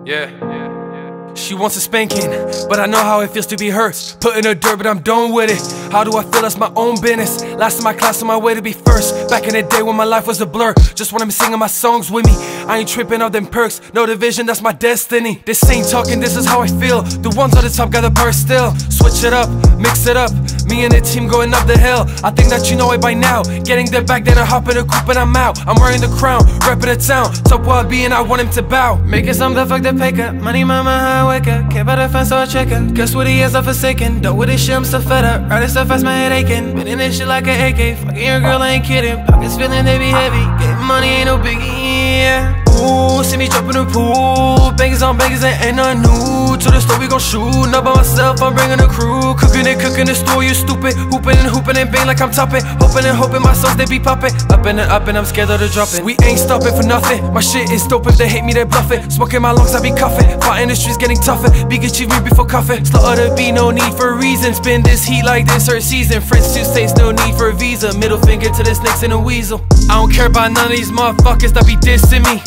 She wants a spanking, but I know how it feels to be hurt. Put in her dirt, but I'm done with it. How do I feel? That's my own business. Last in my class, on my way to be first. Back in the day when my life was a blur, just want them singing my songs with me. I ain't tripping off them perks, no division, that's my destiny. This ain't talking, this is how I feel. The ones on the top got the power still. Switch it up, mix it up. Me and the team going up the hill. I think that you know it by now. Getting the bag, then I hop in a coupe and I'm out. I'm wearing the crown, repping the town. Top wild being, I want him to bow. Making something, fuck the picker. Money, mama, how I wake up. Can't buy the fence or a checker. Guess what he is, I'm forsaken. Don't with this shit, I'm so fed up. Riding so fast, my head aching. Been in this shit like an AK. Fucking your girl, I ain't kidding. Pockets feeling they be heavy. Getting money ain't no biggie, yeah. Ooh, see me jump in the pool. Bangers on bangers, and ain't nothing new. To the store we gon' shoot. Not by myself, I'm bringing a crew. Cooking the store, you stupid. Hooping and bang like I'm topping. Hoping and hoping my songs they be popping. Up and I'm scared of the dropping. We ain't stopping for nothing. My shit is dope, if they hate me, they bluffing. Smoking my lungs, I be cuffing. Fight in the streets, getting tougher. Big achieve me before cuffing. Slaughter be no need for a reason. Spin this heat like this her season. French two states, no need for a visa. Middle finger to the snakes and the weasel. I don't care about none of these motherfuckers that be dissing me.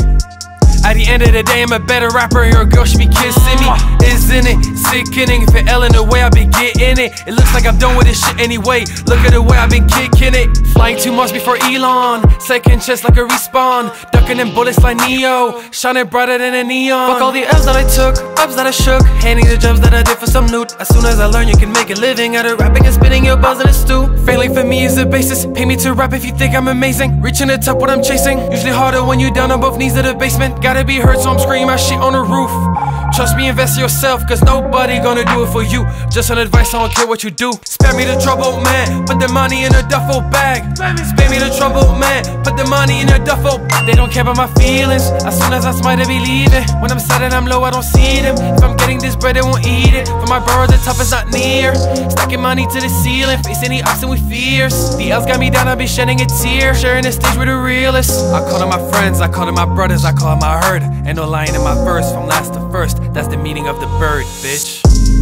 At the end of the day, I'm a better rapper and your girl should be kissing me. Isn't it sickening? If it L in the way I've been getting it. It looks like I'm done with this shit anyway. Look at the way I've been kicking it. Flying 2 months before Elon. Second chest like a respawn. Ducking them bullets like Neo. Shining brighter than a neon. Fuck all the L's that I took, ups that I shook. Handing the jobs that I did for some loot. As soon as I learn you can make a living out of rapping and spitting your balls in a stew. Failing for me is the basis. Pay me to rap if you think I'm amazing. Reaching the top what I'm chasing. Usually harder when you down on both knees of the basement. Gotta be heard, so I'm screaming my shit on the roof. Trust me, invest in yourself, cause nobody gonna do it for you. Just an advice, I don't care what you do. Spare me the trouble, man, put the money in a duffel bag. Spare me the trouble, man, put the money in a duffel bag. They don't care about my feelings, as soon as I smile they be leaving. When I'm sad and I'm low, I don't see them. If I'm getting this bread, they won't eat it. For my bro, the top is not near. Stacking money to the ceiling, facing the oxen with fears. The L's got me down, I be shedding a tear. Sharing the stage with the realists. I call them my friends, I call them my brothers, I call them my herd. Ain't no lying in my verse, from last to first. That's the meaning of the bird, bitch.